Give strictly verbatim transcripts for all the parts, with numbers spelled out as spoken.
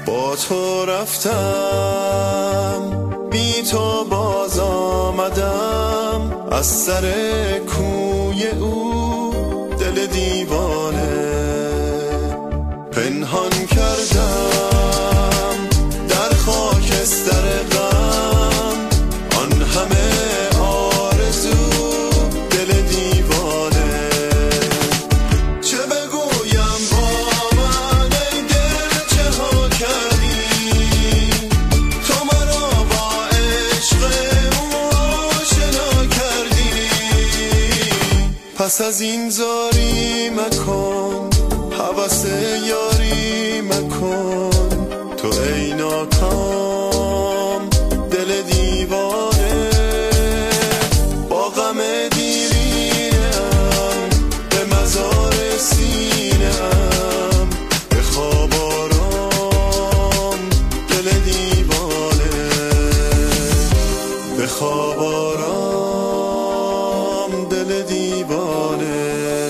با تو رفتم بی تو باز آمدم از سر کوی او دل دیوانه پنهان کردم در خاکستر غم آن همه آرزو دل دیوانه چه بگویم با من ای دل چه ها کردی تو مرا با عشق او آشنا کردی پس از این زاری مکن هوس یاری مکن تو ای ناکام دل دیوانه با غم دیرینم به مزار سینم به خواب آرام دل دیوانه به خواب آرام دل دیوانه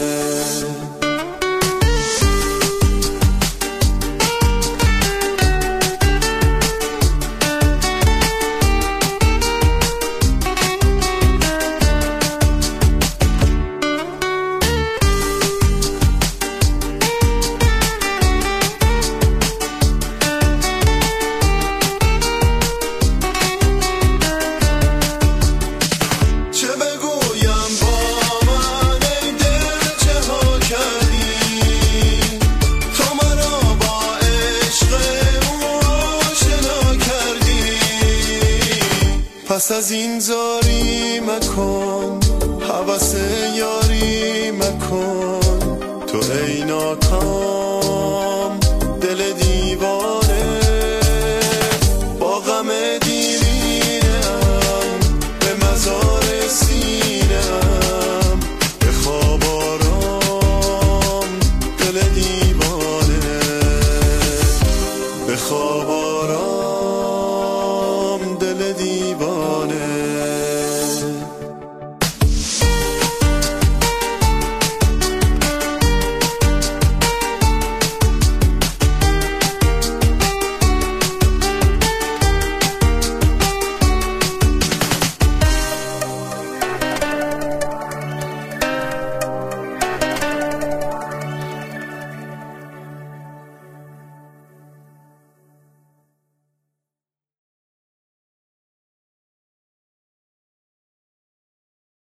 پس از این زاری مکن هوس یاری مکن تو ای ناکام دل